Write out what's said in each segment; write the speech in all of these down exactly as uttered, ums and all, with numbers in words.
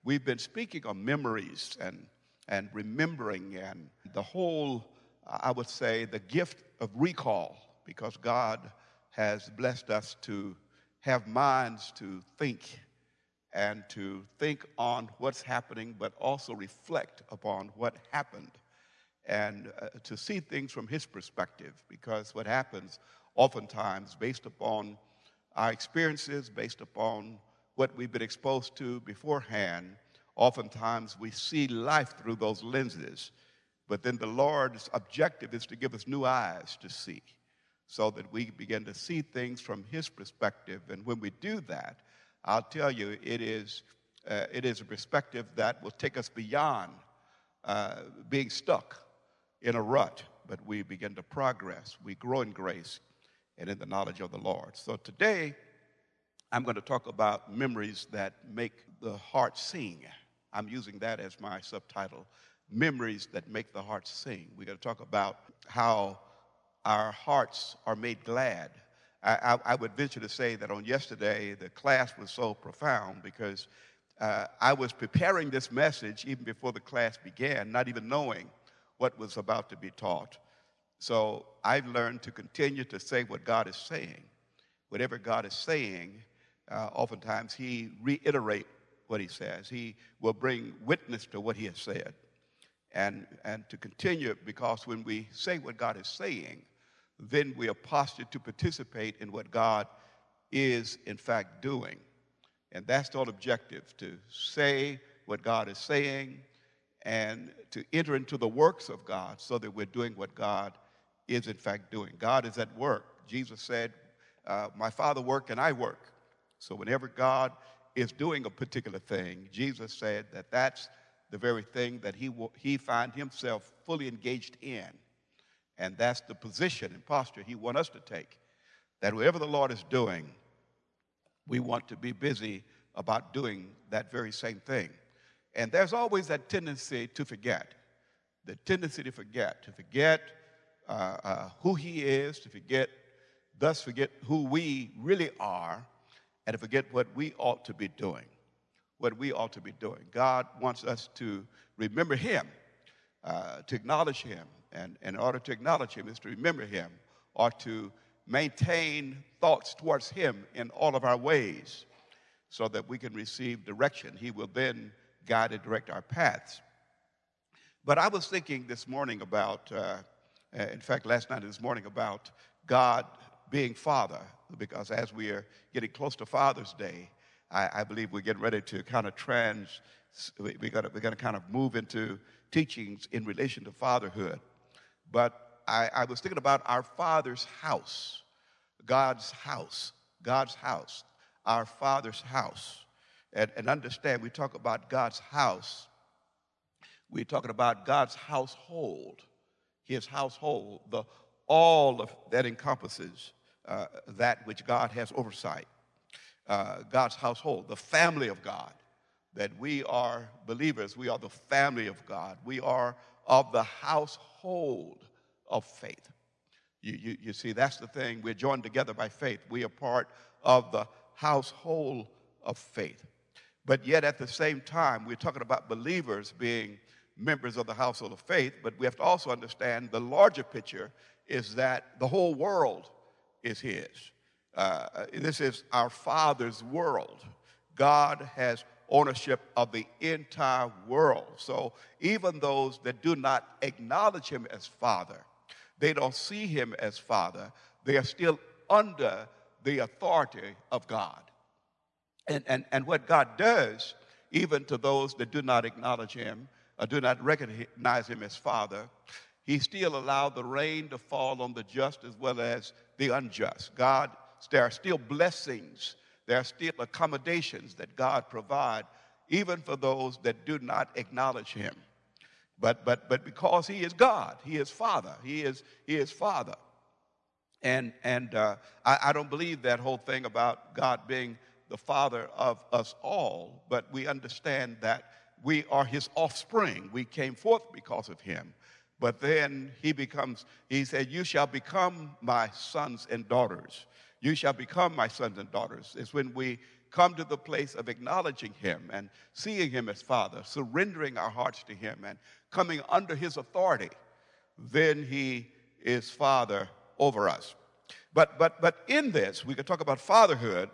we've been speaking on memories and, and remembering and the whole, I would say, the gift of recall, because God has blessed us to have minds to think and to think on what's happening, but also reflect upon what happened and uh, to see things from his perspective, because what happens oftentimes based upon our experiences, based upon what we've been exposed to beforehand, oftentimes we see life through those lenses. But then the Lord's objective is to give us new eyes to see, so that we begin to see things from his perspective. And when we do that, I'll tell you, it is, uh, it is a perspective that will take us beyond uh, being stuck in a rut, but we begin to progress. We grow in grace and in the knowledge of the Lord. So today, I'm going to talk about memories that make the heart sing. I'm using that as my subtitle, Memories That Make the Heart Sing. We're going to talk about how our hearts are made glad. I, I, I would venture to say that on yesterday, the class was so profound because uh, I was preparing this message even before the class began, not even knowing what was about to be taught. So I've learned to continue to say what God is saying. Whatever God is saying, uh, oftentimes he reiterates what he says. He will bring witness to what he has said. And, and to continue, because when we say what God is saying, then we are postured to participate in what God is, in fact, doing. And that's the whole objective, to say what God is saying and to enter into the works of God so that we're doing what God is, in fact, doing. God is at work. Jesus said, uh, my Father work and I work. So whenever God is doing a particular thing, Jesus said that that's the very thing that he, will, he find himself fully engaged in. And that's the position and posture he wants us to take, that whatever the Lord is doing, we want to be busy about doing that very same thing. And there's always that tendency to forget, the tendency to forget, to forget uh, uh, who he is, to forget, thus forget who we really are, and to forget what we ought to be doing, what we ought to be doing. God wants us to remember him, uh, to acknowledge him. And in order to acknowledge him is to remember him, or to maintain thoughts towards him in all of our ways so that we can receive direction. He will then guide and direct our paths. But I was thinking this morning about, uh, in fact, last night and this morning, about God being Father, because as we are getting close to Father's Day, I, I believe we're getting ready to kind of trans, we, we gotta, we're going to kind of move into teachings in relation to fatherhood. But I, I was thinking about our Father's house, God's house, God's house, our Father's house. And, and understand, we talk about God's house, we're talking about God's household, his household, the, all of that encompasses uh, that which God has oversight. Uh, God's household, the family of God, that we are believers, we are the family of God. We are of the household of faith. You, you, you see, that's the thing. We're joined together by faith. We are part of the household of faith. But yet at the same time, we're talking about believers being members of the household of faith, but we have to also understand the larger picture is that the whole world is his. Uh, this is our Father's world. God has ownership of the entire world. So even those that do not acknowledge him as Father, they don't see him as Father, they are still under the authority of God. And, and, and what God does, even to those that do not acknowledge him, or do not recognize him as Father, he still allowed the rain to fall on the just as well as the unjust. God, there are still blessings, there are still accommodations that God provides, even for those that do not acknowledge him. But, but, but because he is God, he is Father, he is, he is Father. And, and uh, I, I don't believe that whole thing about God being the Father of us all, but we understand that we are his offspring. We came forth because of him. But then he becomes, he said, you shall become my sons and daughters. You shall become my sons and daughters. It's when we come to the place of acknowledging him and seeing him as Father, surrendering our hearts to him and coming under his authority, then he is Father over us. But, but, but in this, we could talk about fatherhood,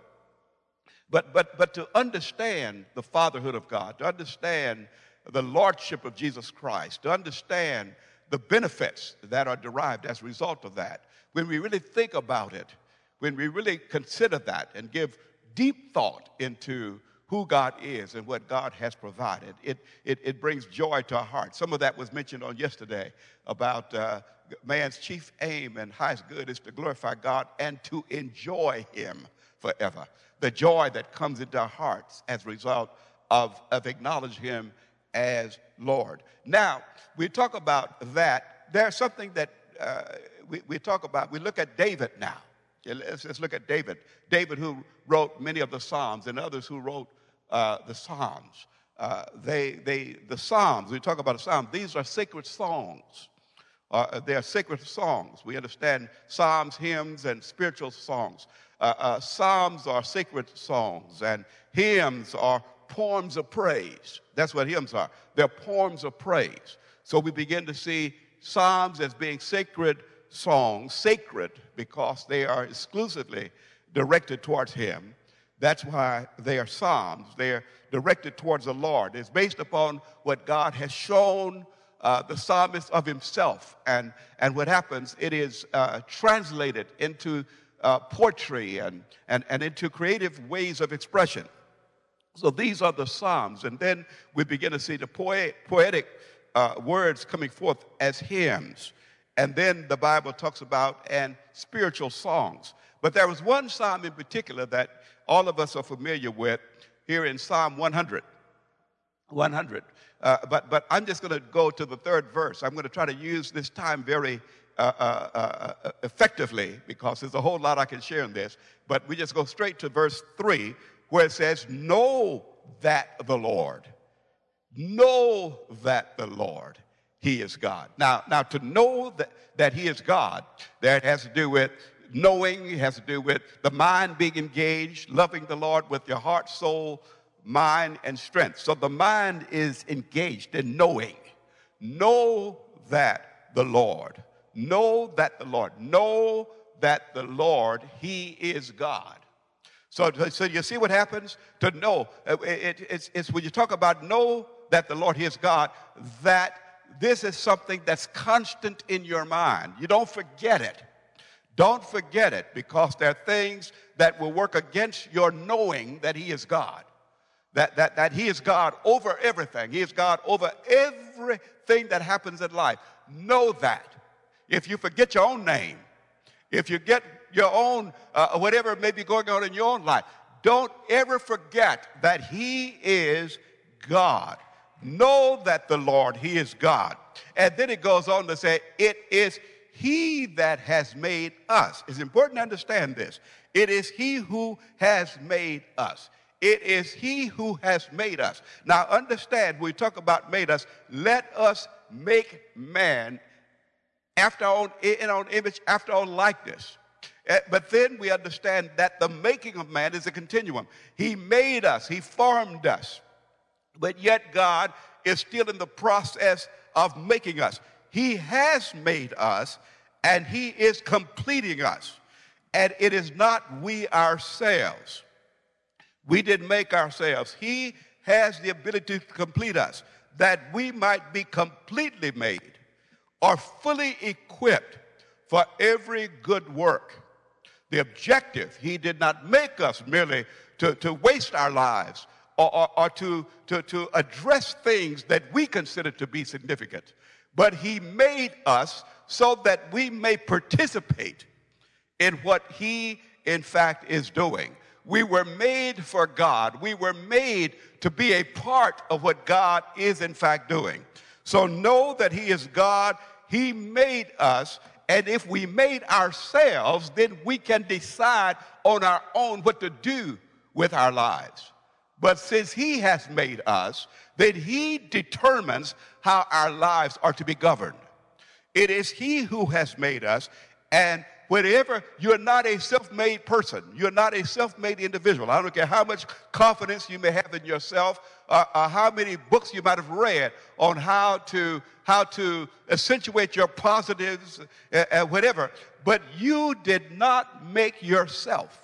but, but, but to understand the fatherhood of God, to understand the lordship of Jesus Christ, to understand the benefits that are derived as a result of that, when we really think about it, when we really consider that and give deep thought into who God is and what God has provided, it, it, it brings joy to our hearts. Some of that was mentioned on yesterday about uh, man's chief aim and highest good is to glorify God and to enjoy him forever. The joy that comes into our hearts as a result of, of acknowledging him as Lord. Now, we talk about that. There's something that uh, we, we talk about. We look at David now. Let's, let's look at David. David, who wrote many of the Psalms, and others who wrote uh, the Psalms. Uh, they, they, the Psalms, we talk about the Psalms, these are sacred songs. Uh, they are sacred songs. We understand psalms, hymns, and spiritual songs. Uh, uh, psalms are sacred songs, and hymns are poems of praise. That's what hymns are. They're poems of praise. So we begin to see psalms as being sacred songs, sacred because they are exclusively directed towards him. That's why they are psalms. They are directed towards the Lord. It's based upon what God has shown uh, the psalmist of himself. And, and what happens, it is uh, translated into uh, poetry and, and, and into creative ways of expression. So these are the psalms. And then we begin to see the poet, poetic uh, words coming forth as hymns. And then the Bible talks about and spiritual songs. But there was one psalm in particular that all of us are familiar with here in Psalm one hundred. one hundred. Uh, but, but I'm just going to go to the third verse. I'm going to try to use this time very uh, uh, uh, effectively because there's a whole lot I can share in this. But we just go straight to verse three where it says, know that the Lord, know that the Lord, he is God. Now, now to know that, that he is God, that has to do with knowing, it has to do with the mind being engaged, loving the Lord with your heart, soul, mind, and strength. So the mind is engaged in knowing. Know that the Lord. Know that the Lord. Know that the Lord, he is God. So, so you see what happens? To know. It, it, it's, it's when you talk about know that the Lord, he is God, that this is something that's constant in your mind. You don't forget it. Don't forget it because there are things that will work against your knowing that he is God. That, that, that he is God over everything. He is God over everything that happens in life. Know that. If you forget your own name, if you get your own, uh, whatever may be going on in your own life, don't ever forget that he is God. Know that the Lord, he is God. And then it goes on to say, it is he that has made us. It's important to understand this. It is he who has made us. It is he who has made us. Now understand, when we talk about made us, let us make man after our own, in our own image, after our own likeness. But then we understand that the making of man is a continuum. He made us, he formed us. But yet God is still in the process of making us. He has made us, and he is completing us. And it is not we ourselves. We didn't make ourselves. He has the ability to complete us, that we might be completely made or fully equipped for every good work. The objective, he did not make us merely to, to waste our lives or, or, or to, to, to address things that we consider to be significant. But he made us so that we may participate in what he, in fact, is doing. We were made for God. We were made to be a part of what God is, in fact, doing. So know that he is God. He made us. And if we made ourselves, then we can decide on our own what to do with our lives. But since he has made us, then he determines how our lives are to be governed. It is he who has made us, and whenever you're not a self-made person, you're not a self-made individual. I don't care how much confidence you may have in yourself, or, or how many books you might have read on how to how to accentuate your positives, uh, uh, whatever. But you did not make yourself.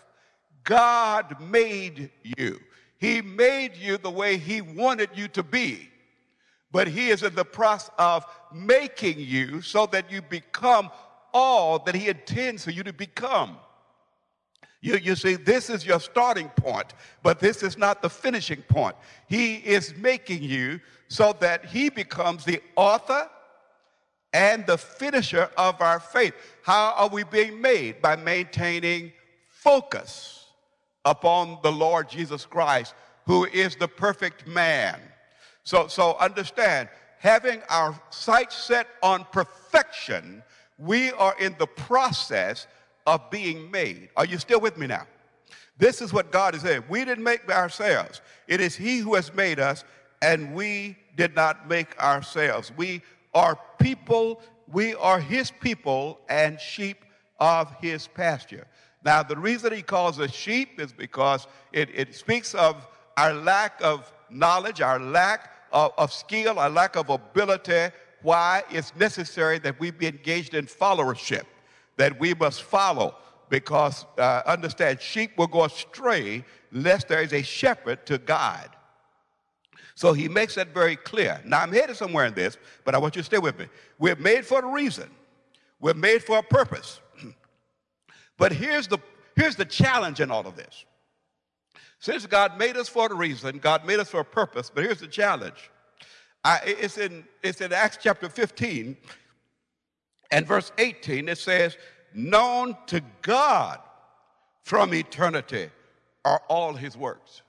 God made you. He made you the way he wanted you to be. But he is in the process of making you so that you become all that he intends for you to become. You, you see, this is your starting point, but this is not the finishing point. He is making you so that he becomes the author and the finisher of our faith. How are we being made? By maintaining focus upon the Lord Jesus Christ, who is the perfect man. So, so understand, having our sight set on perfection, we are in the process of being made. Are you still with me now? This is what God is saying. We didn't make ourselves. It is he who has made us, and we did not make ourselves. We are people, we are his people and sheep of his pasture. Now, the reason he calls us sheep is because it, it speaks of our lack of knowledge, our lack of, of skill, our lack of ability, why it's necessary that we be engaged in followership, that we must follow, because uh, understand, sheep will go astray unless there is a shepherd to guide. So he makes that very clear. Now, I'm headed somewhere in this, but I want you to stay with me. We're made for a reason. We're made for a purpose. But here's the, here's the challenge in all of this. Since God made us for a reason, God made us for a purpose, but here's the challenge. I, it's, in, it's in Acts chapter fifteen and verse eighteen. It says, known to God from eternity are all his works.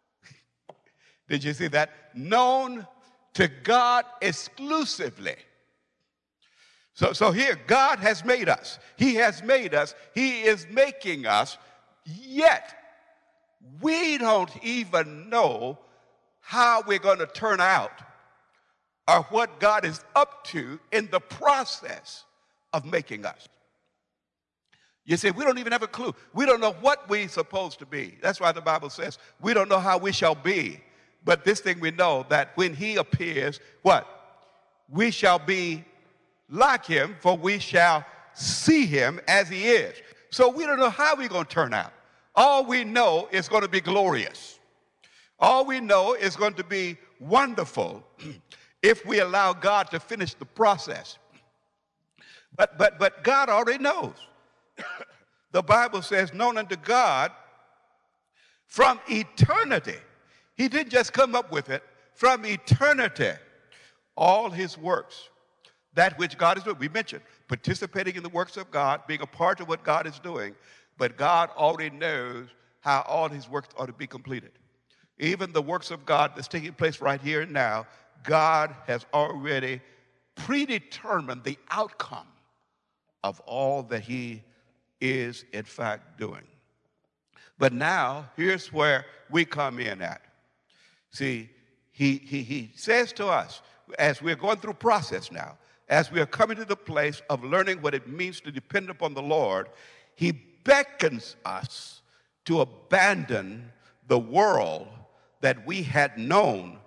Did you see that? Known to God exclusively. So, so here, God has made us. He has made us. He is making us. Yet, we don't even know how we're going to turn out or what God is up to in the process of making us. You see, we don't even have a clue. We don't know what we're supposed to be. That's why the Bible says we don't know how we shall be. But this thing we know, that when he appears, what? We shall be like him, for we shall see him as he is. So we don't know how we're going to turn out. All we know is going to be glorious. All we know is going to be wonderful if we allow God to finish the process. But, but, but God already knows. The Bible says, known unto God from eternity. He didn't just come up with it. From eternity, all his works, that which God is doing. We mentioned participating in the works of God, being a part of what God is doing, but God already knows how all his works ought to be completed. Even the works of God that's taking place right here and now, God has already predetermined the outcome of all that he is in fact doing. But now, here's where we come in at. See, he, he, he says to us, as we're going through process now, as we are coming to the place of learning what it means to depend upon the Lord, he beckons us to abandon the world that we had known,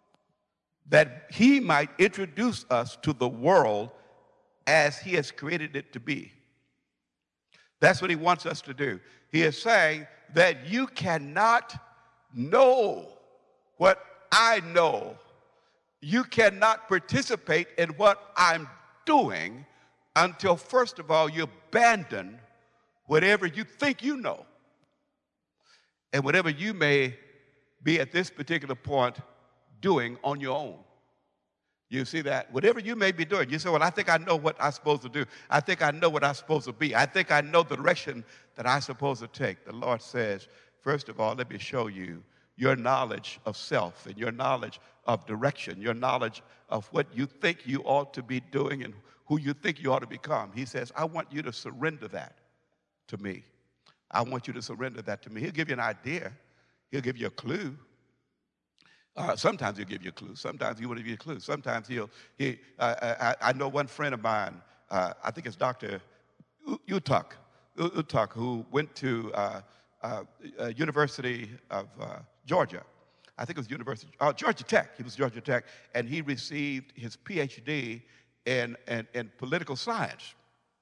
that he might introduce us to the world as he has created it to be. That's what he wants us to do. He is saying that you cannot know what I know. You cannot participate in what I'm doing until, first of all, you abandon whatever you think you know. And whatever you may be at this particular point doing on your own. You see that? Whatever you may be doing, you say, well, I think I know what I'm supposed to do. I think I know what I'm supposed to be. I think I know the direction that I'm supposed to take. The Lord says, first of all, let me show you your knowledge of self and your knowledge of direction, your knowledge of what you think you ought to be doing and who you think you ought to become. He says, I want you to surrender that to me. I want you to surrender that to me. He'll give you an idea. He'll give you a clue. Uh, sometimes he'll give you a clue. Sometimes he won't give you a clue. Sometimes he'll, he, uh, I, I know one friend of mine, uh, I think it's Doctor Utuck, Utuck, who went to uh, uh, uh, University of uh, Georgia. I think it was University, uh, Georgia Tech. He was Georgia Tech, and he received his P H D in, in, in political science.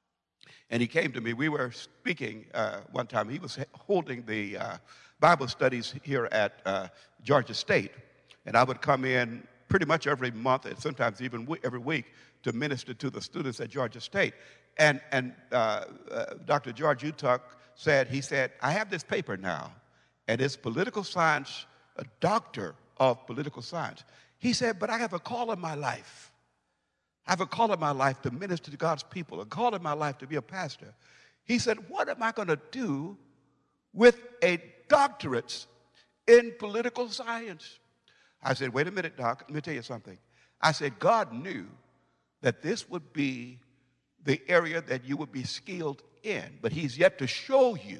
And he came to me. We were speaking uh, one time. He was holding the uh, Bible studies here at uh, Georgia State. And I would come in pretty much every month, and sometimes even w- every week, to minister to the students at Georgia State. And, and uh, uh, Doctor George Utuck said, he said, I have this paper now, and it's political science, a doctor of political science. He said, but I have a call in my life. I have a call in my life to minister to God's people, a call in my life to be a pastor. He said, what am I going to do with a doctorate in political science? I said, wait a minute, Doc, let me tell you something. I said, God knew that this would be the area that you would be skilled in, but he's yet to show you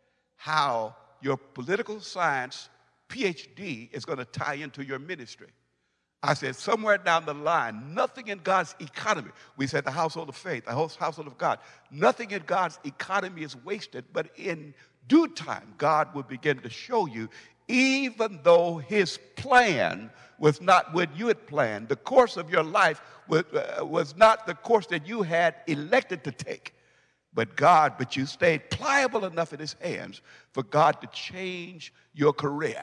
how your political science P H D is going to tie into your ministry. I said, somewhere down the line, nothing in God's economy, we said the household of faith, the household of God, nothing in God's economy is wasted, but in due time, God will begin to show you, even though his plan was not what you had planned, the course of your life was, uh, was not the course that you had elected to take. But God, but you stayed pliable enough in his hands for God to change your career.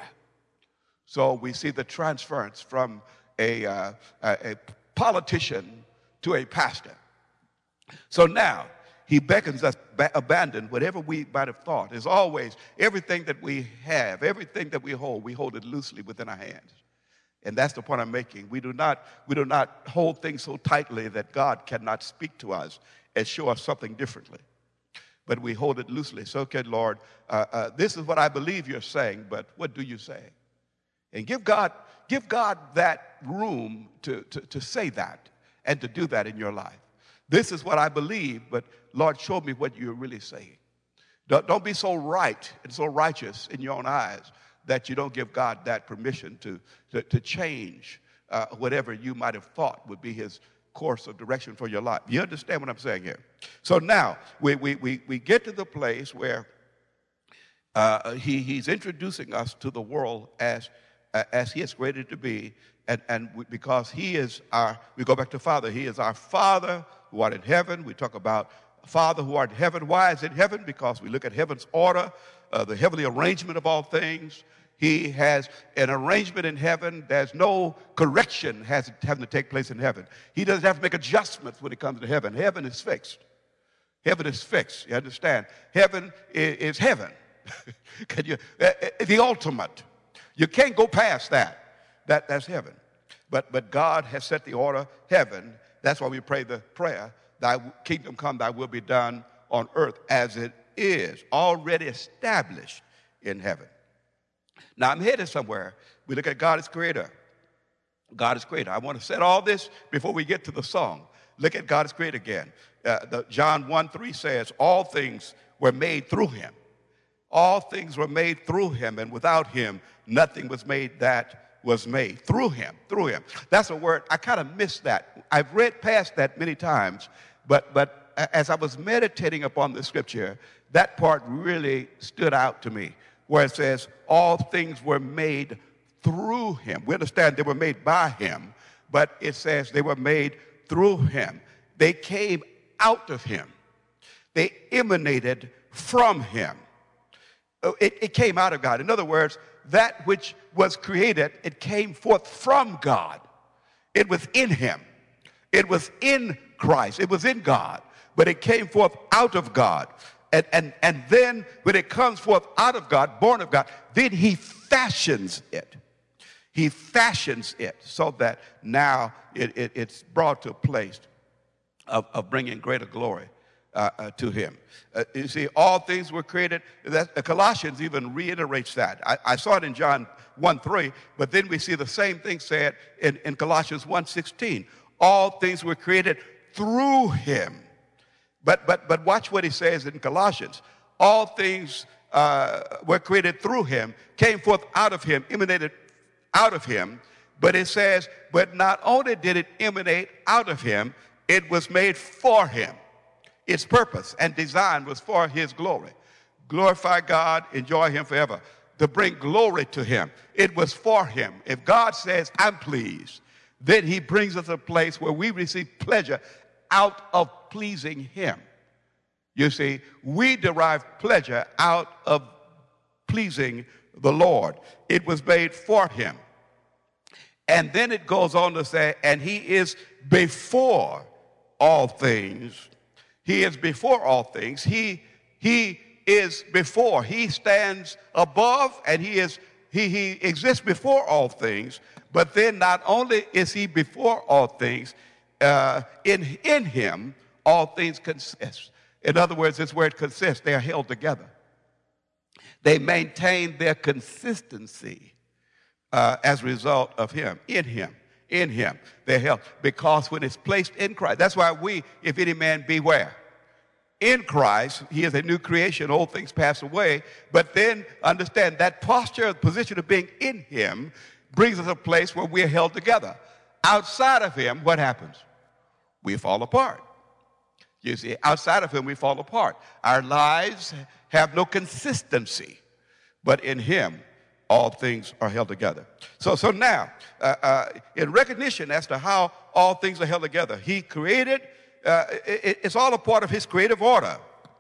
So we see the transference from a, uh, a, a politician to a pastor. So now, he beckons us to abandon whatever we might have thought. As always, everything that we have, everything that we hold, we hold it loosely within our hands. And that's the point I'm making. We do not, we do not hold things so tightly that God cannot speak to us and show us something differently. But we hold it loosely. So, okay, Lord, uh, uh, this is what I believe you're saying, but what do you say? And give God, give God that room to, to, to say that and to do that in your life. This is what I believe, but Lord, show me what you're really saying. Don't, don't be so right and so righteous in your own eyes that you don't give God that permission to, to, to change uh, whatever you might have thought would be his course of direction for your life. You understand what I'm saying here? So now we, we, we, we get to the place where uh, he, he's introducing us to the world as, uh, as he is created to be, and, and we, because he is our, we go back to Father, he is our Father who art in heaven. We talk about Father who art in heaven. Why is it heaven? Because we look at heaven's order, uh, the heavenly arrangement of all things. He has an arrangement in heaven. There's no correction has having to take place in heaven. He doesn't have to make adjustments when it comes to heaven. Heaven is fixed. Heaven is fixed. You understand? Heaven is, is heaven. Can you, uh, the ultimate. You can't go past that. That that's heaven. But but God has set the order heaven. That's why we pray the prayer, thy kingdom come, thy will be done on earth as it is, already established in heaven. Now, I'm headed somewhere. We look at God as creator. God is creator. I want to set all this before we get to the song. Look at God as creator again. Uh, the, John one three says, all things were made through him. All things were made through him, and without him, nothing was made that was made. Through him, through him. That's a word, I kind of missed that. I've read past that many times, but, but as I was meditating upon the scripture, that part really stood out to me, where it says, all things were made through him. We understand they were made by him, but it says they were made through him. They came out of him. They emanated from him. It, it came out of God. In other words, that which was created, it came forth from God. It was in him. It was in Christ. It was in God, but it came forth out of God. And, and, and then when it comes forth out of God, born of God, then he fashions it. He fashions it so that now it, it, it's brought to a place of, of bringing greater glory uh, uh, to him. Uh, you see, all things were created. That, uh, Colossians even reiterates that. I, I saw it in John one three, but then we see the same thing said in, in Colossians one sixteen. All things were created through him. But, but, but watch what he says in Colossians. All things uh, were created through him, came forth out of him, emanated out of him. But it says, but not only did it emanate out of him, it was made for him. Its purpose and design was for his glory. Glorify God, enjoy him forever, to bring glory to him. It was for him. If God says, I'm pleased, then he brings us a place where we receive pleasure out of pleasing him. You see, we derive pleasure out of pleasing the Lord. It was made for him. And then it goes on to say, and he is before all things. He is before all things. He, he is before. He stands above, and he is he, he exists before all things. But then not only is he before all things, uh, in, in him all things consist. In other words, this word consists. They are held together. They maintain their consistency uh, as a result of him, in him, in him. They're held. Because when it's placed in Christ, that's why we, if any man be where? In Christ, he is a new creation. Old things pass away. But then understand that posture, position of being in him brings us a place where we're held together. Outside of him, what happens? We fall apart. You see, outside of him, we fall apart. Our lives have no consistency, but in him, all things are held together. So, so now, uh, uh, in recognition as to how all things are held together, he created, uh, it, it's all a part of his creative order,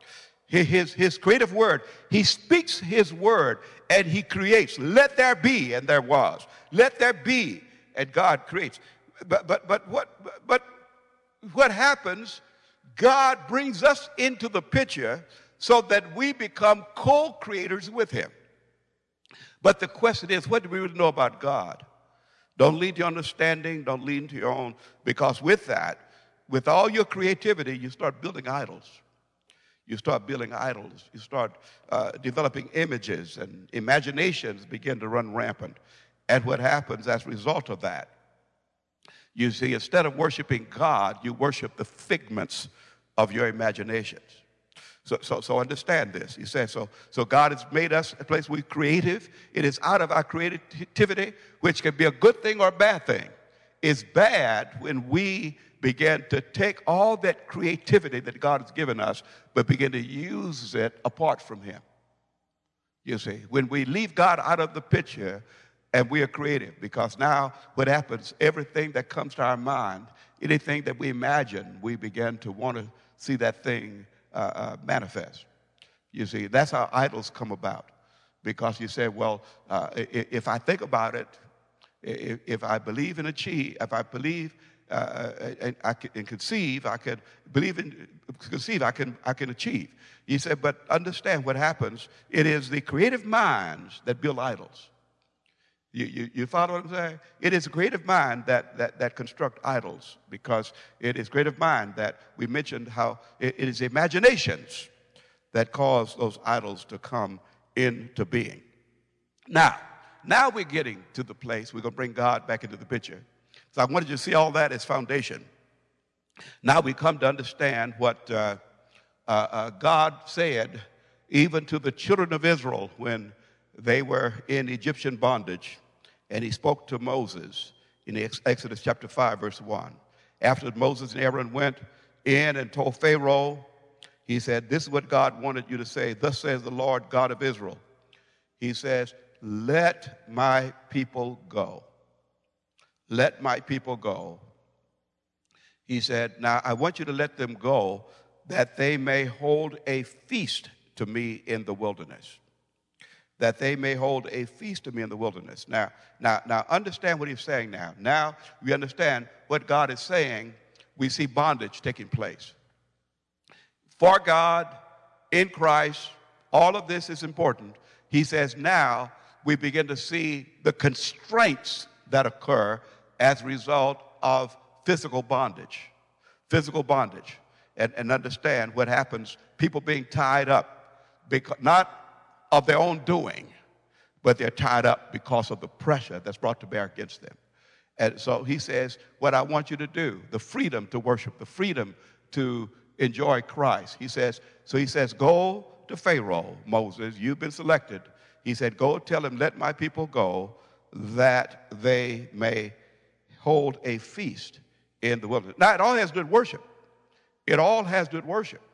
his, his creative word. He speaks his word, and he creates. Let there be, and there was. Let there be, and God creates. But, but, but, what, but what happens? God brings us into the picture so that we become co-creators with him. But the question is, what do we really know about God? Don't lean to your understanding, don't lean to your own, because with that, with all your creativity, you start building idols. You start building idols. You start uh, developing images, and imaginations begin to run rampant. And what happens as a result of that? You see, instead of worshiping God, you worship the figments of your imaginations. So, so, so understand this. He says, so, so God has made us a place where we're creative. It is out of our creativity, which can be a good thing or a bad thing. It's bad when we begin to take all that creativity that God has given us, but begin to use it apart from him. You see, when we leave God out of the picture, and we are creative, because now what happens, everything that comes to our mind, anything that we imagine, we begin to want to see that thing uh, uh, manifest. You see, that's how idols come about. Because you say, well, uh, if I think about it, if, if I believe and achieve, if I believe uh, and, I can, and conceive, I can believe and conceive, I can, I can achieve. He said, but understand what happens. It is the creative minds that build idols. You, you, you follow what I'm saying? It is a creative mind that, that, that construct idols, because it is creative mind that we mentioned how it, it is imaginations that cause those idols to come into being. Now, now we're getting to the place, we're going to bring God back into the picture. So I wanted you to see all that as foundation. Now we come to understand what uh, uh, uh, God said even to the children of Israel when they were in Egyptian bondage. And he spoke to Moses in Exodus chapter five, verse one. After Moses and Aaron went in and told Pharaoh, he said, this is what God wanted you to say. Thus says the Lord God of Israel. He says, let my people go. Let my people go. He said, now I want you to let them go that they may hold a feast to me in the wilderness. That they may hold a feast to me in the wilderness. Now, now, now understand what he's saying now. Now we understand what God is saying. We see bondage taking place. For God, in Christ, all of this is important. He says now we begin to see the constraints that occur as a result of physical bondage. Physical bondage. And, and understand what happens, people being tied up, because, not of their own doing, but they're tied up because of the pressure that's brought to bear against them. And so he says, what I want you to do, the freedom to worship, the freedom to enjoy Christ. He says, so he says, go to Pharaoh, Moses, you've been selected. He said, go tell him, let my people go, that they may hold a feast in the wilderness. Now, it all has to do with worship. It all has to do with worship.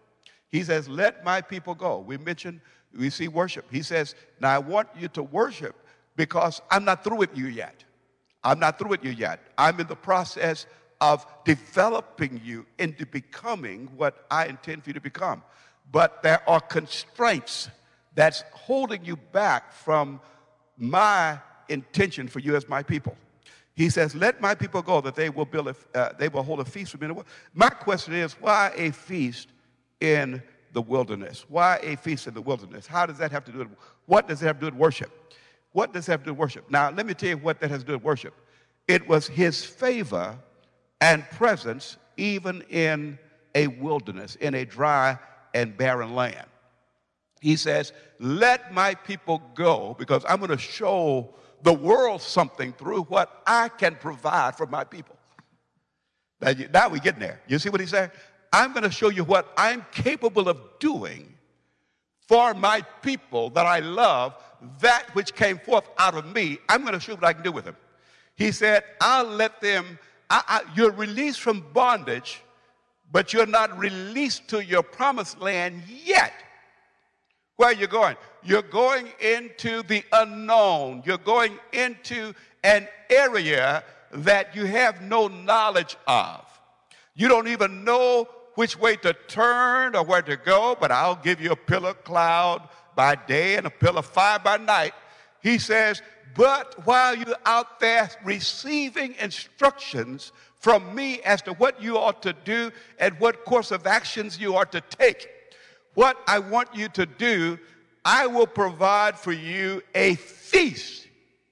He says, let my people go. We mentioned, we see worship. He says, now I want you to worship because I'm not through with you yet. I'm not through with you yet. I'm in the process of developing you into becoming what I intend for you to become. But there are constraints that's holding you back from my intention for you as my people. He says, let my people go that they will build a, uh, they will hold a feast for me in the world. My question is, why a feast in the wilderness? Why a feast in the wilderness? How does that have to do with, what does it have to do with worship? What does it have to do with worship? Now, let me tell you what that has to do with worship. It was his favor and presence even in a wilderness, in a dry and barren land. He says, let my people go because I'm going to show the world something through what I can provide for my people. Now, you, now we're getting there. You see what he's saying? I'm going to show you what I'm capable of doing for my people that I love, that which came forth out of me. I'm going to show what I can do with them. He said, I'll let them, I, I, you're released from bondage, but you're not released to your promised land yet. Where are you going? You're going into the unknown. You're going into an area that you have no knowledge of. You don't even know which way to turn or where to go, but I'll give you a pillar of cloud by day and a pillar of fire by night. He says, but while you're out there receiving instructions from me as to what you ought to do and what course of actions you ought to take, what I want you to do, I will provide for you a feast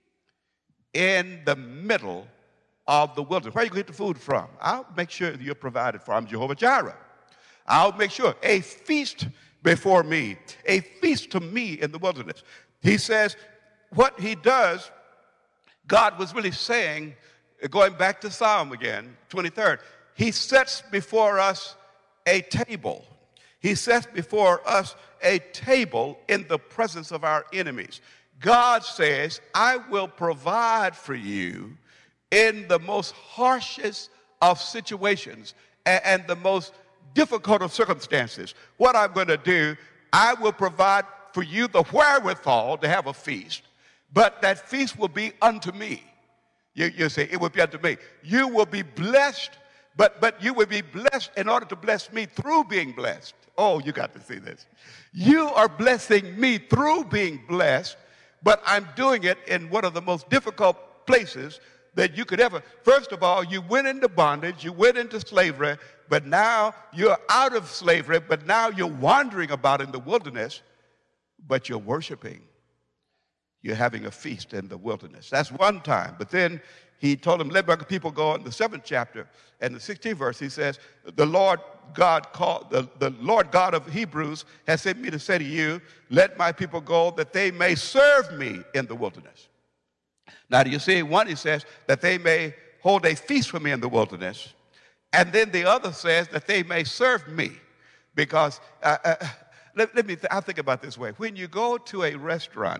in the middle of the wilderness. Where you get the food from? I'll make sure that you're provided for. I'm Jehovah Jireh. I'll make sure. A feast before me. A feast to me in the wilderness. He says, what he does, God was really saying, going back to Psalm again, twenty-third, he sets before us a table. He sets before us a table in the presence of our enemies. God says, I will provide for you in the most harshest of situations and, and the most difficult of circumstances. What I'm going to do, I will provide for you the wherewithal to have a feast, but that feast will be unto me. You, you say, it will be unto me. You will be blessed, but, but you will be blessed in order to bless me through being blessed. Oh, you got to see this. You are blessing me through being blessed, but I'm doing it in one of the most difficult places that you could ever. First of all, you went into bondage, you went into slavery, but now you're out of slavery, but now you're wandering about in the wilderness, but you're worshiping. You're having a feast in the wilderness. That's one time. But then he told him, let my people go. In the seventh chapter and the sixteenth verse, he says, the Lord God called, the, the Lord God of Hebrews has sent me to say to you, let my people go that they may serve me in the wilderness. Now, do you see? One, he says that they may hold a feast for me in the wilderness. And then the other says that they may serve me. Because, uh, uh, let, let me, th- I think about it this way. When you go to a restaurant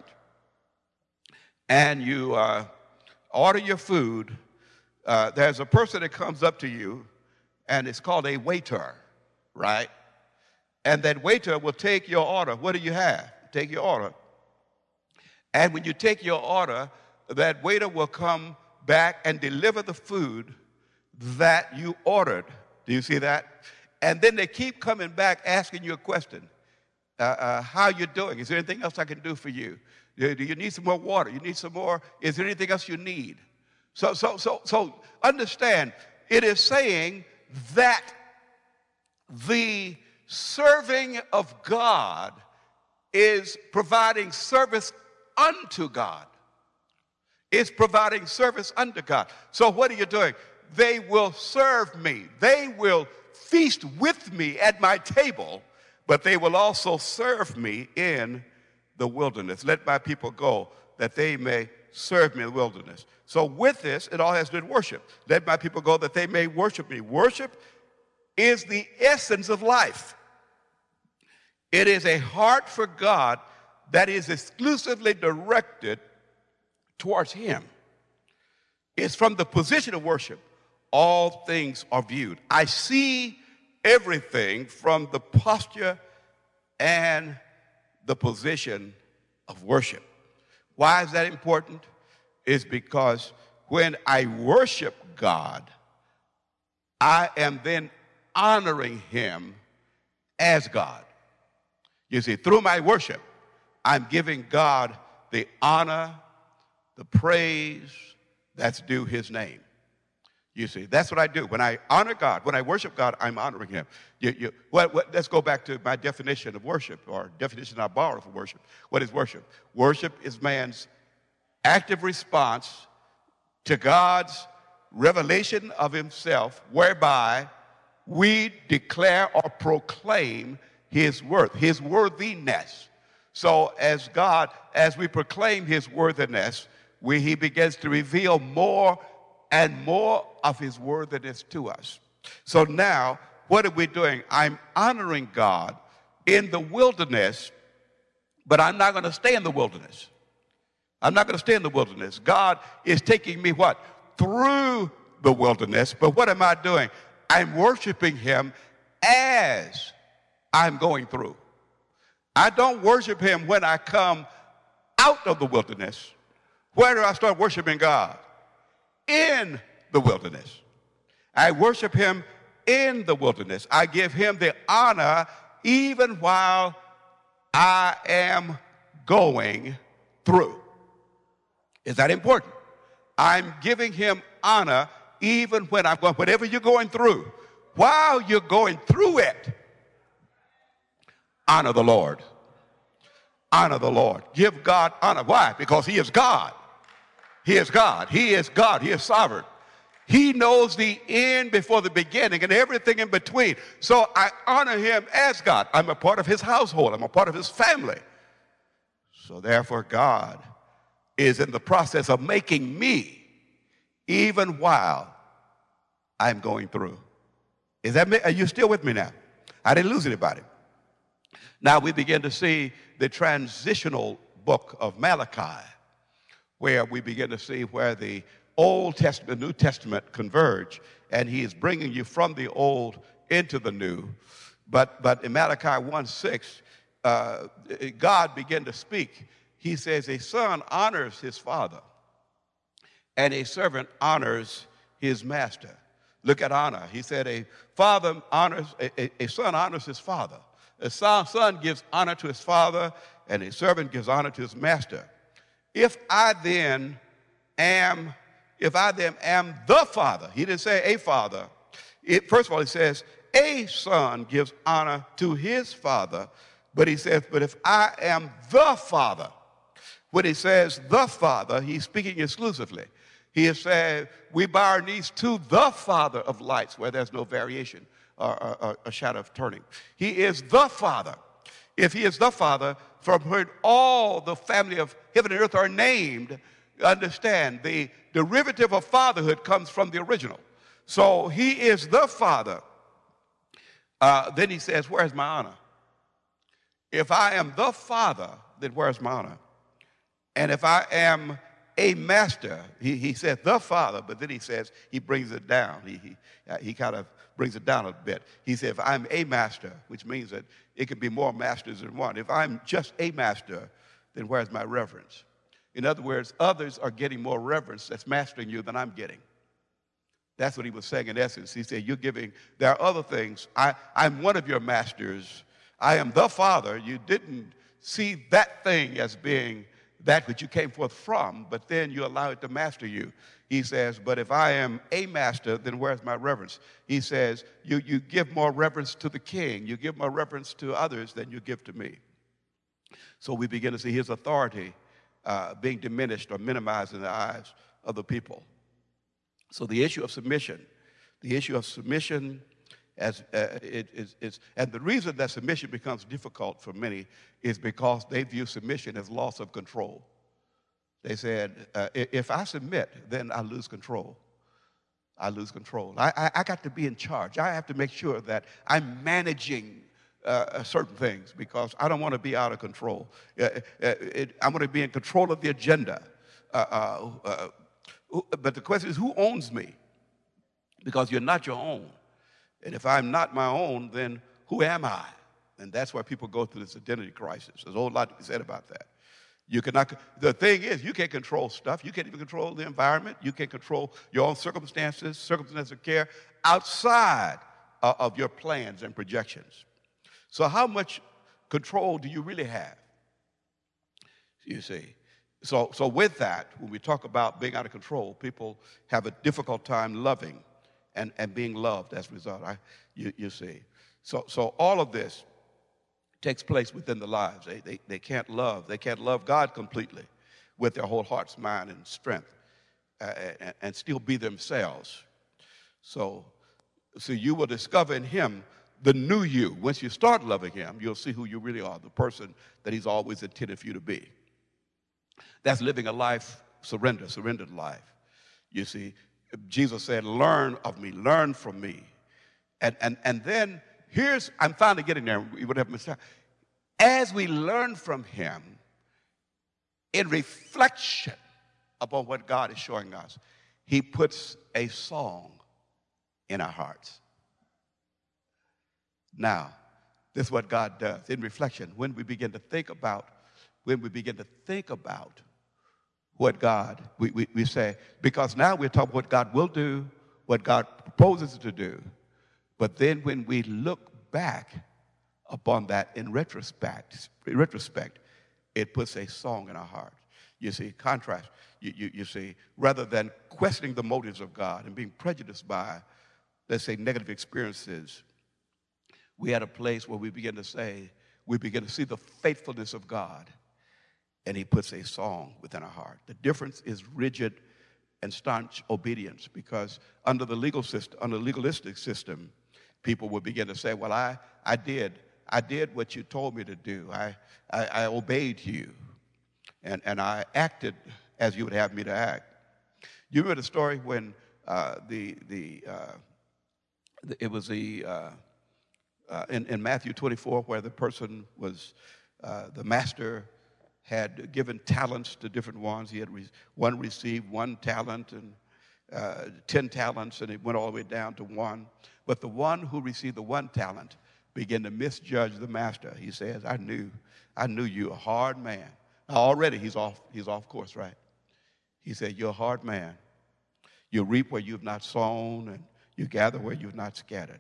and you uh, order your food, uh, there's a person that comes up to you, and it's called a waiter, right? And that waiter will take your order. What do you have? Take your order. And when you take your order, that waiter will come back and deliver the food that you ordered. Do you see that? And then they keep coming back asking you a question. Uh, uh, how you doing? Is there anything else I can do for you? Do you need some more water? You need some more? Is there anything else you need? So, so, so, so understand, it is saying that the serving of God is providing service unto God. It's providing service unto God. So what are you doing? They will serve me. They will feast with me at my table, but they will also serve me in the wilderness. Let my people go that they may serve me in the wilderness. So with this, it all has to do with worship. Let my people go that they may worship me. Worship is the essence of life. It is a heart for God that is exclusively directed towards him. It's from the position of worship all things are viewed. I see everything from the posture and the position of worship. Why is that important? It's because when I worship God, I am then honoring him as God. You see, through my worship, I'm giving God the honor, the praise that's due his name. You see, that's what I do. When I honor God, when I worship God, I'm honoring him. You, you, well, well, let's go back to my definition of worship, or definition I borrowed for worship. What is worship? Worship is man's active response to God's revelation of himself, whereby we declare or proclaim his worth, his worthiness. So as God, as we proclaim his worthiness, we, he begins to reveal more and more of his worthiness to us. So now, what are we doing? I'm honoring God in the wilderness, but I'm not going to stay in the wilderness. I'm not going to stay in the wilderness. God is taking me what? Through the wilderness. But what am I doing? I'm worshiping him as I'm going through. I don't worship him when I come out of the wilderness. Where do I start worshiping God? In the wilderness. I worship him in the wilderness. I give him the honor even while I am going through. Is that important? I'm giving him honor even when I'm going, whatever you're going through, while you're going through it, honor the Lord. Honor the Lord. Give God honor. Why? Because he is God. He is God. He is God. He is sovereign. He knows the end before the beginning and everything in between. So I honor him as God. I'm a part of his household. I'm a part of his family. So therefore, God is in the process of making me even while I'm going through. Is that me? Are you still with me now? I didn't lose anybody. Now we begin to see the transitional book of Malachi, where we begin to see where the Old Testament, New Testament converge, and he is bringing you from the old into the new. But, but in Malachi one six, uh, God began to speak. He says, a son honors his father, and a servant honors his master. Look at honor. He said, a father honors, a, a son honors his father. A son, son gives honor to his father, and a servant gives honor to his master. If I then am, if I then am the father, he didn't say a father. It, first of all, he says, a son gives honor to his father, but he says, but if I am the father, when he says the father, he's speaking exclusively. He is saying, we bow our knees to the Father of lights, where there's no variation or, or, or shadow of turning. He is the Father. If he is the Father, from whom all the family of heaven and earth are named, understand, the derivative of fatherhood comes from the original. So he is the Father. Uh, then he says, where's my honor? If I am the Father, then where's my honor? And if I am a master, he, he says the Father, but then he says, he brings it down. He, he, uh, he kind of brings it down a bit. He said, if I'm a master, which means that it can be more masters than one. If I'm just a master, then where's my reverence? In other words, others are getting more reverence that's mastering you than I'm getting. That's what he was saying in essence. He said, you're giving, there are other things. I, I'm one of your masters. I am the Father. You didn't see that thing as being that which you came forth from, but then you allow it to master you. He says, but if I am a master, then where's my reverence? He says, you, you give more reverence to the king. You give more reverence to others than you give to me. So we begin to see his authority uh, being diminished or minimized in the eyes of the people. So the issue of submission, the issue of submission, as uh, it is, it's, and the reason that submission becomes difficult for many is because they view submission as loss of control. They said, uh, if I submit, then I lose control. I lose control. I, I, I got to be in charge. I have to make sure that I'm managing uh, certain things because I don't want to be out of control. Uh, uh, it, I want to be in control of the agenda. Uh, uh, uh, but the question is, who owns me? Because you're not your own. And if I'm not my own, then who am I? And that's why people go through this identity crisis. There's a whole lot to be said about that. You cannot, the thing is, you can't control stuff. You can't even control the environment. You can't control your own circumstances, circumstances of care outside uh, of your plans and projections. So how much control do you really have? You see. So, so with that, when we talk about being out of control, people have a difficult time loving and, and being loved as a result. I, you, you see. So, so all of this takes place within the lives. They, they, they can't love. They can't love God completely with their whole hearts, mind, and strength uh, and, and still be themselves. So, so you will discover in him the new you. Once you start loving him, you'll see who you really are, the person that he's always intended for you to be. That's living a life, surrender, surrendered life. You see, Jesus said, learn of me, learn from me. And, and, and then here's, I'm finally getting there. We would have missed out. As we learn from him, in reflection upon what God is showing us, he puts a song in our hearts. Now, this is what God does in reflection. When we begin to think about, when we begin to think about what God, we, we, we say, because now we're talking what God will do, what God proposes to do. But then when we look back upon that in retrospect, in retrospect, it puts a song in our hearts. You see, contrast, you, you, you see, rather than questioning the motives of God and being prejudiced by, let's say, negative experiences, we had a place where we begin to say, we begin to see the faithfulness of God, and he puts a song within our heart. The difference is rigid and staunch obedience, because under the legal system, under the legalistic system, people would begin to say, well, I, I did, I did what you told me to do. I, I, I obeyed you, and, and I acted as you would have me to act. You remember the story when uh, the, the, uh, the, it was the, uh, uh, in, in Matthew twenty-four, where the person was, uh, the master had given talents to different ones. He had re- one received one talent and uh, ten talents, and it went all the way down to one. But the one who received the one talent began to misjudge the master. He says, I knew, I knew you, a hard man. Now already he's off, he's off course, right? He said, you're a hard man. You reap where you've not sown, and you gather where you've not scattered.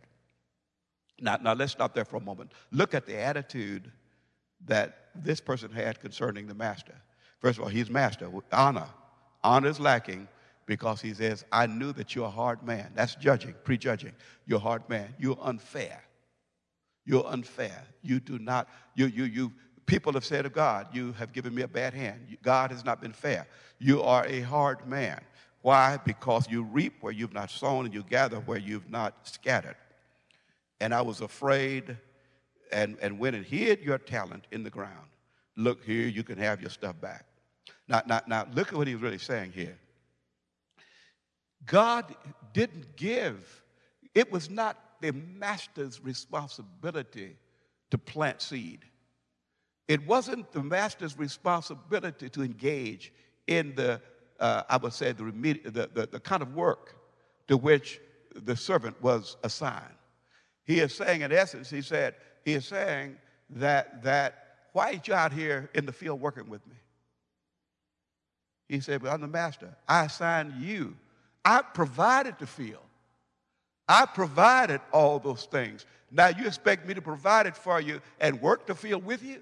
Now, now let's stop there for a moment. Look at the attitude that this person had concerning the master. First of all, he's master. Honor. Honor is lacking because he says, I knew that you're a hard man. That's judging, prejudging. You're a hard man. You're unfair. You're unfair. You do not, you, you, you, people have said of God, you have given me a bad hand. God has not been fair. You are a hard man. Why? Because you reap where you've not sown and you gather where you've not scattered. And I was afraid and, and went and hid your talent in the ground. Look here, you can have your stuff back. Now, now, now look at what he's really saying here. God didn't give, it was not the master's responsibility to plant seed. It wasn't the master's responsibility to engage in the, uh, I would say, the, remedi- the, the, the kind of work to which the servant was assigned. He is saying, in essence, he said, he is saying that, that why ain't you out here in the field working with me? He said, well, I'm the master. I assigned you. I provided the field. I provided all those things. Now you expect me to provide it for you and work the field with you?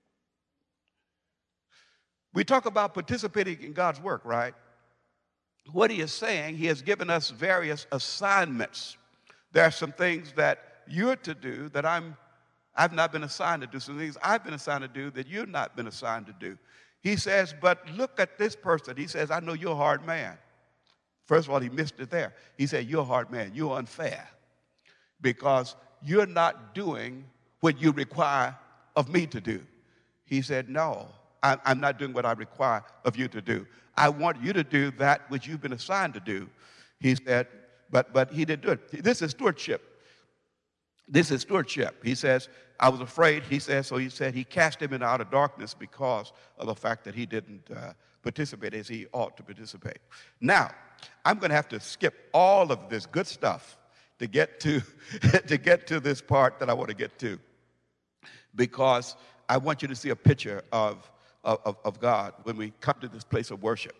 We talk about participating in God's work, right? What he is saying, he has given us various assignments. There are some things that you're to do that I'm, I've not been assigned to do. Some things I've been assigned to do that you've not been assigned to do. He says, but look at this person. He says, I know you're a hard man. First of all, he missed it there. He said, you're a hard man. You're unfair because you're not doing what you require of me to do. He said, no, I, I'm not doing what I require of you to do. I want you to do that which you've been assigned to do. He said, but, but he didn't do it. This is stewardship. This is stewardship. He says, I was afraid, he says, so he said he cast him into outer darkness because of the fact that he didn't uh, participate as he ought to participate. Now, I'm going to have to skip all of this good stuff to get to, to get to this part that I want to get to. because I want you to see a picture of, of, of God when we come to this place of worship.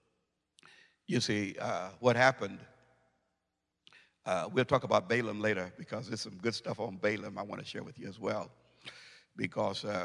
You see, uh, what happened, uh, we'll talk about Balaam later because there's some good stuff on Balaam I want to share with you as well, because uh,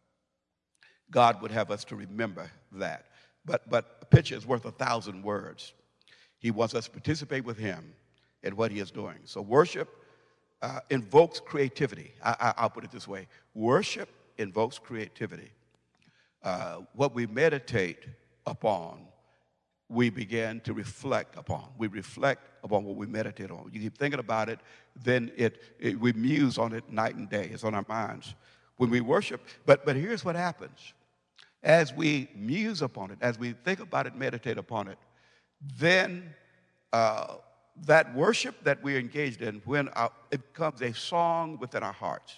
God would have us to remember that. But, but a picture is worth a thousand words. He wants us to participate with him in what he is doing. So worship uh, invokes creativity. I, I, I'll put it this way. Worship invokes creativity. Uh, what we meditate upon, we begin to reflect upon. We reflect upon what we meditate on. You keep thinking about it, then it, it we muse on it night and day. It's on our minds when we worship. But, but here's what happens. As we muse upon it, as we think about it, meditate upon it, then uh, that worship that we're engaged in, when our, it becomes a song within our hearts.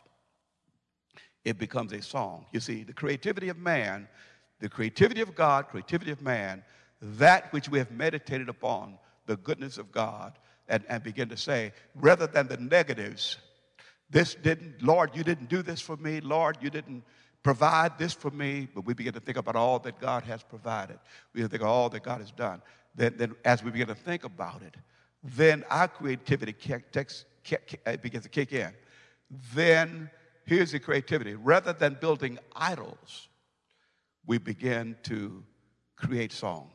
It becomes a song. You see, the creativity of man, the creativity of God, creativity of man, that which we have meditated upon, the goodness of God, and, and begin to say, rather than the negatives, this didn't, Lord, you didn't do this for me. Lord, you didn't provide this for me. But we begin to think about all that God has provided. We think of all that God has done. Then, then as we begin to think about it, then our creativity takes, begins to kick in. Then here's the creativity. Rather than building idols, we begin to create songs.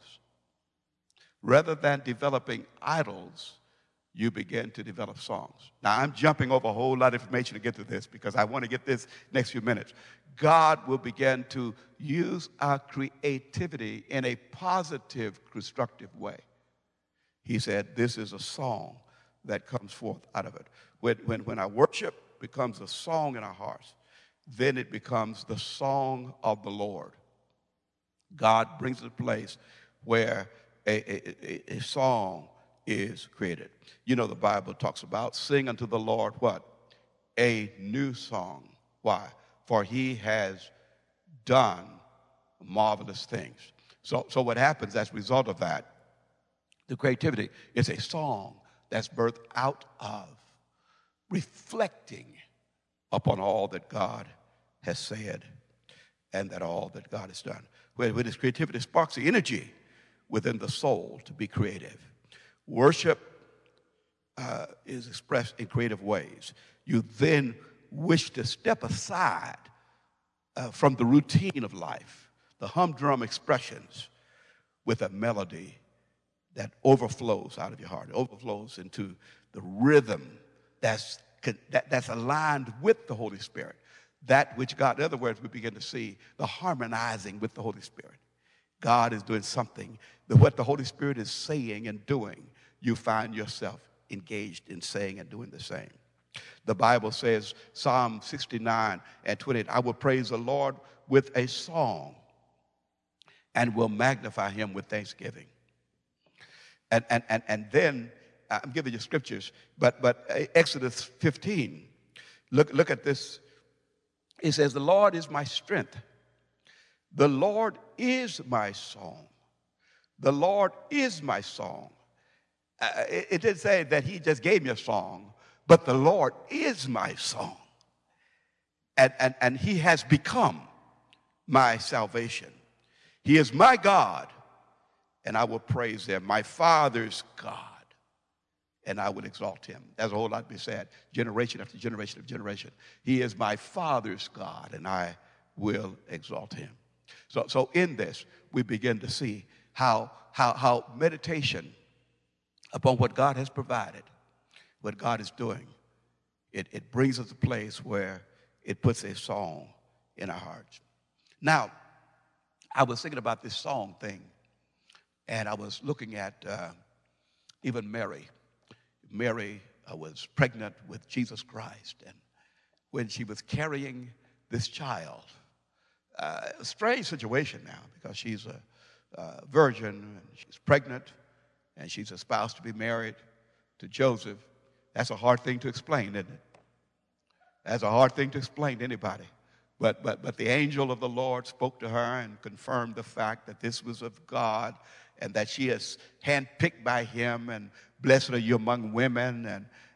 Rather than developing idols, you begin to develop songs. Now, I'm jumping over a whole lot of information to get to this because I want to get this next few minutes. God will begin to use our creativity in a positive, constructive way. He said, this is a song that comes forth out of it. When, when, when our worship becomes a song in our hearts, then it becomes the song of the Lord. God brings it to a place where a, a, a song is created. You know, the Bible talks about sing unto the Lord what? A new song. Why? For he has done marvelous things. So, so what happens as a result of that, the creativity is a song that's birthed out of reflecting upon all that God has said and that all that God has done. When, when this creativity sparks the energy within the soul to be creative. Worship uh, is expressed in creative ways. You then wish to step aside uh, from the routine of life, the humdrum expressions, with a melody that overflows out of your heart. It overflows into the rhythm that's, that, that's aligned with the Holy Spirit. That which God, in other words, we begin to see the harmonizing with the Holy Spirit. God is doing something that what the Holy Spirit is saying and doing, you find yourself engaged in saying and doing the same. The Bible says, Psalm sixty-nine and twenty-eight, I will praise the Lord with a song and will magnify him with thanksgiving. And, and, and, and then, I'm giving you scriptures, but, but Exodus fifteen, look, look at this. It says, the Lord is my strength. The Lord is my song. The Lord is my song. Uh, it, it didn't say that he just gave me a song, but the Lord is my song. And, and, and he has become my salvation. He is my God, and I will praise him. My Father's God, and I will exalt him. There's a whole lot to be said, generation after generation of generation. He is my Father's God, and I will exalt him. So, so in this, we begin to see how, how, how meditation upon what God has provided, what God is doing, it, it brings us to a place where it puts a song in our hearts. Now, I was thinking about this song thing, and I was looking at uh, even Mary. Mary uh, was pregnant with Jesus Christ, and when she was carrying this child, uh, a strange situation now because she's a uh, virgin, and she's pregnant, and she's espoused to be married to Joseph. That's a hard thing to explain, isn't it? That's a hard thing to explain to anybody. But, but, but the angel of the Lord spoke to her and confirmed the fact that this was of God and that she is handpicked by him, and blessed are you among women, and,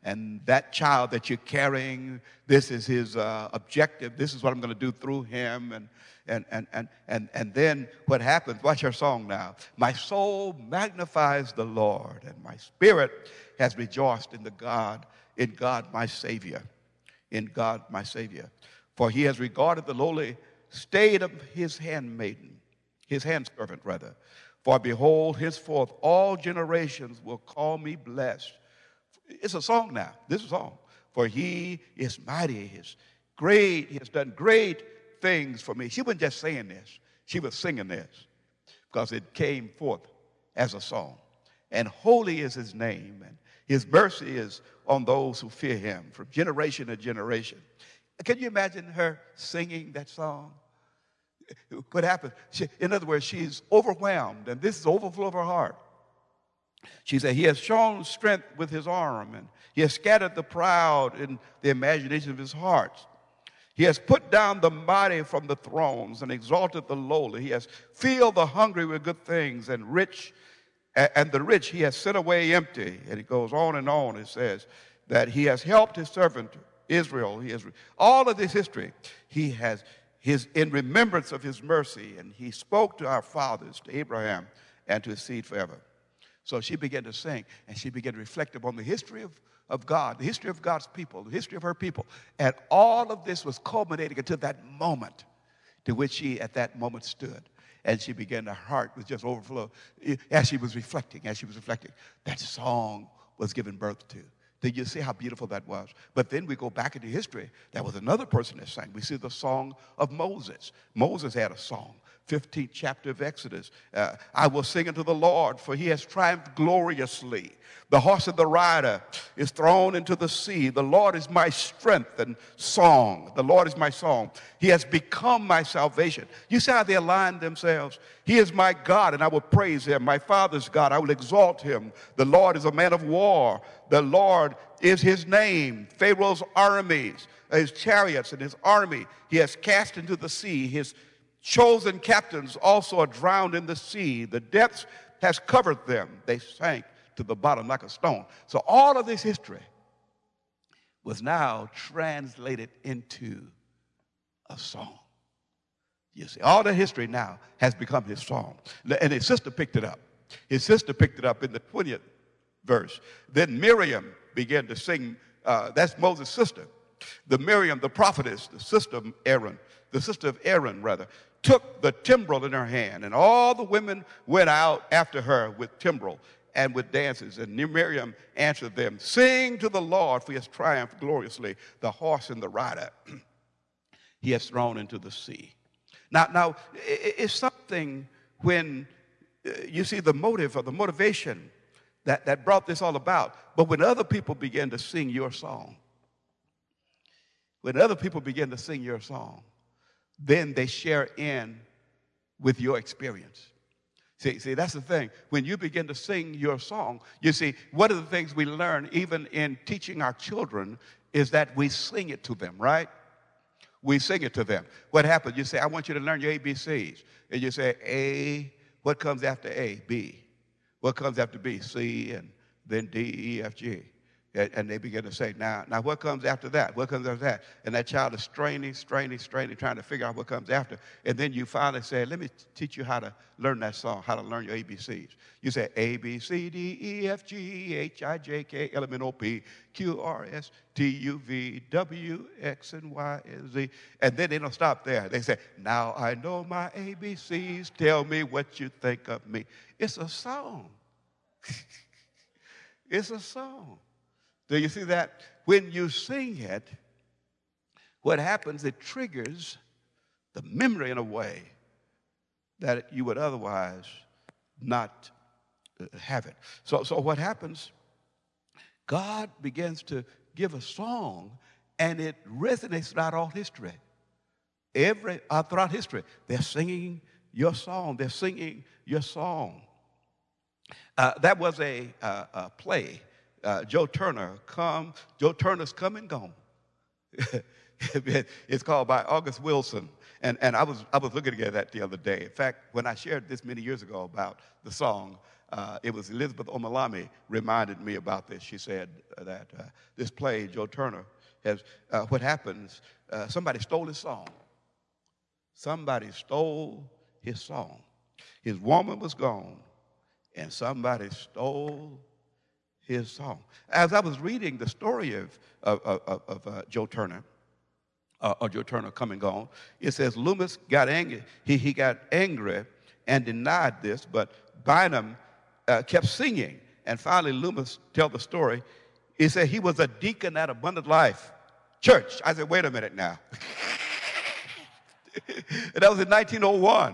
and that child that you're carrying, this is his uh, objective. This is what I'm going to do through him. And, and, and, and, and, and then what happens, watch our song now. My soul magnifies the Lord, and my spirit has rejoiced in the God, in God my Savior, in God my Savior. For he has regarded the lowly state of his handmaiden, his handservant rather. For behold, henceforth all generations will call me blessed. It's a song now. This is a song. For he is mighty, he is great, he has done great things for me. She wasn't just saying this. She was singing this because it came forth as a song. And holy is his name, and his mercy is on those who fear him from generation to generation. Can you imagine her singing that song? What happened? She, in other words, she's overwhelmed, and this is the overflow of her heart. She said, he has shown strength with his arm, and he has scattered the proud in the imagination of his heart. He has put down the mighty from the thrones and exalted the lowly. He has filled the hungry with good things, and rich, and the rich he has sent away empty. And it goes on and on. It says that he has helped his servant Israel. He has all of this history. He has his in remembrance of his mercy, and he spoke to our fathers, to Abraham, and to his seed forever. So she began to sing, and she began to reflect upon the history of, of God, the history of God's people, the history of her people. And all of this was culminating until that moment to which she at that moment stood. And she began, her heart was just overflow. As she was reflecting, as she was reflecting, that song was given birth to. Did you see how beautiful that was? But then we go back into history. There was another person that sang. We see the song of Moses. Moses had a song. fifteenth chapter of Exodus. Uh, I will sing unto the Lord, for he has triumphed gloriously. The horse and the rider is thrown into the sea. The Lord is my strength and song. The Lord is my song. He has become my salvation. You see how they aligned themselves? He is my God, and I will praise him. My Father's God, I will exalt him. The Lord is a man of war. The Lord is his name. Pharaoh's armies, his chariots and his army, he has cast into the sea. His chosen captains also are drowned in the sea. The depths has covered them. They sank to the bottom like a stone. So all of this history was now translated into a song. You see, all the history now has become his song. And his sister picked it up. His sister picked it up in the twentieth verse. Then Miriam began to sing. Uh, that's Moses' sister. The Miriam, the prophetess, the sister of Aaron, the sister of Aaron, rather, took the timbrel in her hand, and all the women went out after her with timbrel and with dances. And Miriam answered them, sing to the Lord, for he has triumphed gloriously. The horse and the rider he has thrown into the sea. Now, now it's something when you see the motive or the motivation that, that brought this all about. But when other people begin to sing your song, when other people begin to sing your song, then they share in with your experience. See, see, that's the thing. When you begin to sing your song, you see, one of the things we learn even in teaching our children is that we sing it to them, right? We sing it to them. What happens? You say, I want you to learn your A B Cs. And you say, A, what comes after A? B. What comes after B? C, and then D, E, F, G. And they begin to say, now, now what comes after that? What comes after that? And that child is straining, straining, straining, trying to figure out what comes after. And then you finally say, let me teach you how to learn that song, how to learn your A B Cs. You say A, B, C, D, E, F, G, H, I, J, K, L, M, N, O, P, Q, R, S, T, U, V, W, X, and Y, and Z. And then they don't stop there. They say, now I know my A B Cs. Tell me what you think of me. It's a song. It's a song. Do you see that? When you sing it, what happens, it triggers the memory in a way that you would otherwise not have it. So, so what happens, God begins to give a song, and it resonates throughout all history. Every, uh, throughout history, they're singing your song. They're singing your song. Uh, that was a, uh, a play. Uh, Joe Turner, come, Joe Turner's Come and Gone. It's called by August Wilson. And, and I, was, I was looking at that the other day. In fact, when I shared this many years ago about the song, Uh, it was Elizabeth Omalami reminded me about this. She said that uh, this play, Joe Turner, has, uh, what happens, uh, somebody stole his song. Somebody stole his song. His woman was gone, and somebody stole his song. As I was reading the story of, of, of, of uh, Joe Turner, uh, or Joe Turner Come and Gone, it says Loomis got angry. He, he got angry and denied this, but Bynum uh, kept singing. And finally, Loomis tell the story. He said he was a deacon at Abundant Life Church. I said, wait a minute now. And that was in nineteen oh one.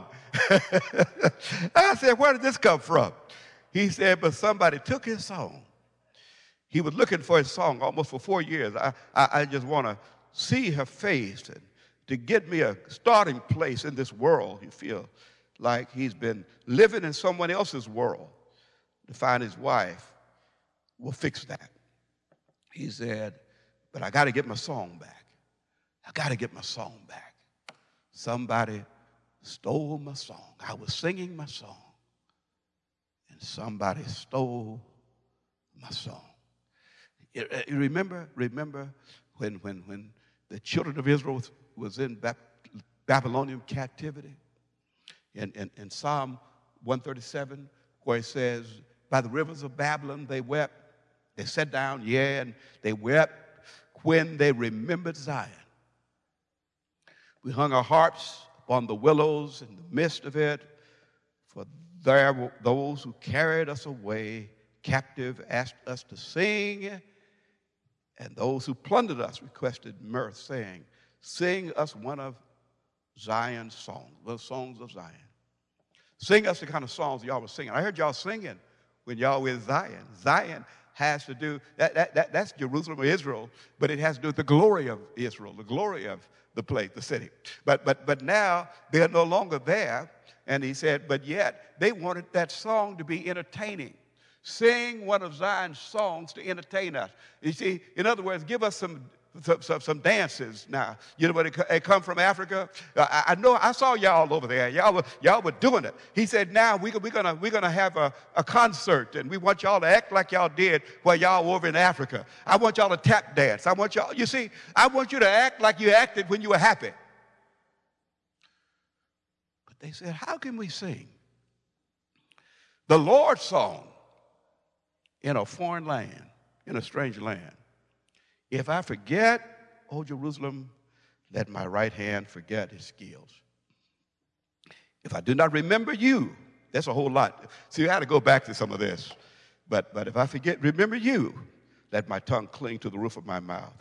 I said, where did this come from? He said, but somebody took his song. He was looking for his song almost for four years. I, I, I just want to see her face and to get me a starting place in this world. He feel like he's been living in someone else's world. To find his wife will fix that. He said, but I got to get my song back. I got to get my song back. Somebody stole my song. I was singing my song, and somebody stole my song. You remember, remember when, when, when the children of Israel was, was in Babylonian captivity? In, in, in Psalm one thirty-seven, where it says, by the rivers of Babylon they wept. They sat down, yeah, and they wept when they remembered Zion. We hung our harps upon the willows in the midst of it, for there were those who carried us away captive asked us to sing, and those who plundered us requested mirth, saying, sing us one of Zion's songs, the songs of Zion. Sing us the kind of songs y'all were singing. I heard y'all singing when y'all were in Zion. Zion has to do, that, that, that, that's Jerusalem or Israel, but it has to do with the glory of Israel, the glory of the place, the city. But, but, but now they're no longer there, and he said, but yet they wanted that song to be entertaining. Sing one of Zion's songs to entertain us. You see, in other words, give us some Some, some, some dances now. You know, when they come from Africa, I, I know I saw y'all over there. Y'all were, y'all were doing it. He said, now we, we're going we're gonna have a, a concert, and we want y'all to act like y'all did while y'all were over in Africa. I want y'all to tap dance. I want y'all, you see, I want you to act like you acted when you were happy. But they said, how can we sing the Lord's song in a foreign land, in a strange land? If I forget, O Jerusalem, let my right hand forget his skills. If I do not remember you, that's a whole lot. See, I had to go back to some of this. But, but if I forget, remember you, let my tongue cling to the roof of my mouth.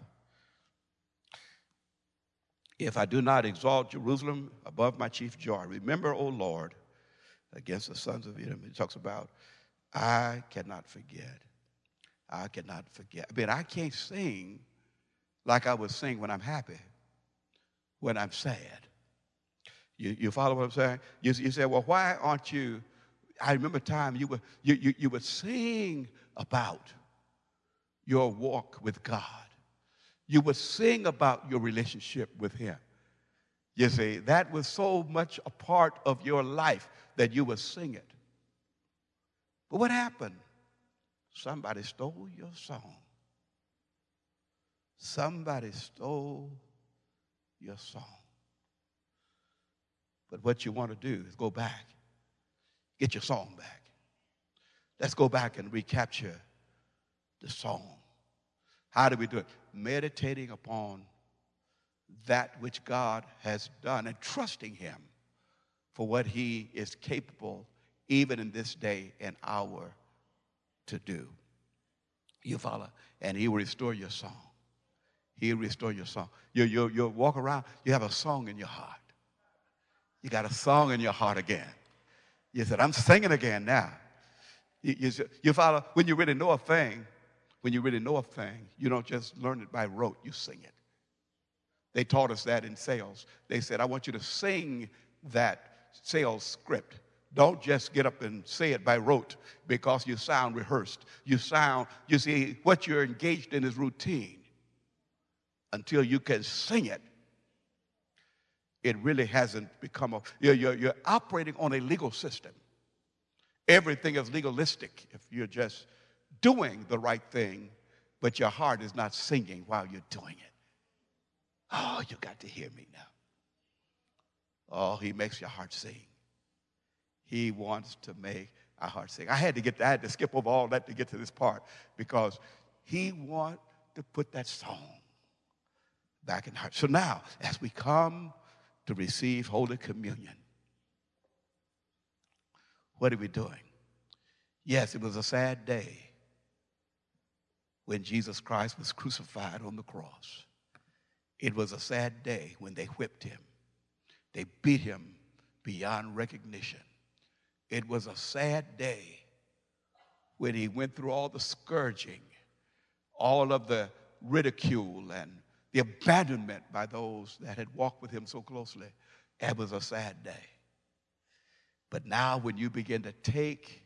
If I do not exalt Jerusalem above my chief joy, remember, O Lord, against the sons of Edom. It talks about, I cannot forget. I cannot forget. I mean, I can't sing like I would sing when I'm happy, when I'm sad. You, you follow what I'm saying? You, you say, well, why aren't you, I remember a time you, were, you, you, you would sing about your walk with God. You would sing about your relationship with him. You see, that was so much a part of your life that you would sing it. But what happened? Somebody stole your song. Somebody stole your song. But what you want to do is go back, get your song back. Let's go back and recapture the song. How do we do it? Meditating upon that which God has done and trusting him for what he is capable, even in this day and hour, to do. You follow? And he will restore your song. He'll restore your song. You, you, you walk around, you have a song in your heart. You got a song in your heart again. You said, I'm singing again now. You, you, you follow? When you really know a thing, when you really know a thing, you don't just learn it by rote, you sing it. They taught us that in sales. They said, I want you to sing that sales script. Don't just get up and say it by rote because you sound rehearsed. You sound, you see, what you're engaged in is routine. Until you can sing it, it really hasn't become a, you're, you're, you're operating on a legal system. Everything is legalistic if you're just doing the right thing, but your heart is not singing while you're doing it. Oh, you got to hear me now. Oh, he makes your heart sing. He wants to make our heart sing. I had to get I had to skip over all that to get to this part because he wants to put that song back in the heart. So now, as we come to receive Holy Communion, what are we doing? Yes, it was a sad day when Jesus Christ was crucified on the cross. It was a sad day when they whipped him. They beat him beyond recognition. It was a sad day when he went through all the scourging, all of the ridicule and the abandonment by those that had walked with him so closely. It was a sad day. But now when you begin to take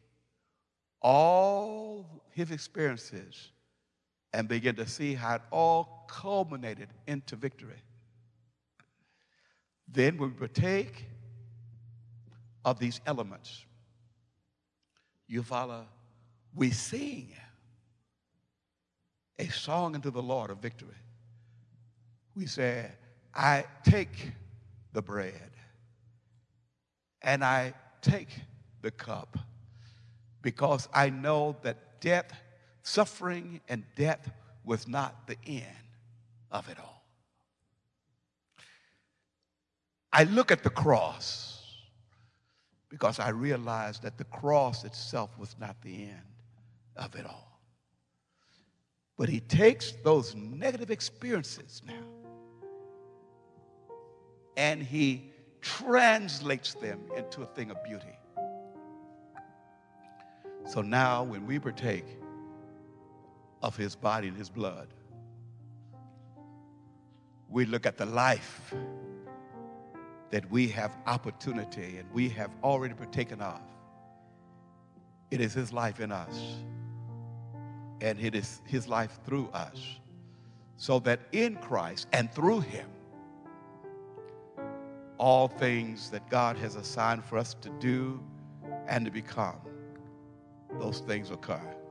all his experiences and begin to see how it all culminated into victory, then when we partake of these elements, you follow, we sing a song unto the Lord of victory. We say, I take the bread and I take the cup because I know that death, suffering and death was not the end of it all. I look at the cross because I realize that the cross itself was not the end of it all. But he takes those negative experiences now and he translates them into a thing of beauty. So now when we partake of his body and his blood, we look at the life that we have opportunity and we have already partaken of. It is his life in us, and it is his life through us, so that in Christ and through him, all things that God has assigned for us to do and to become, those things occur.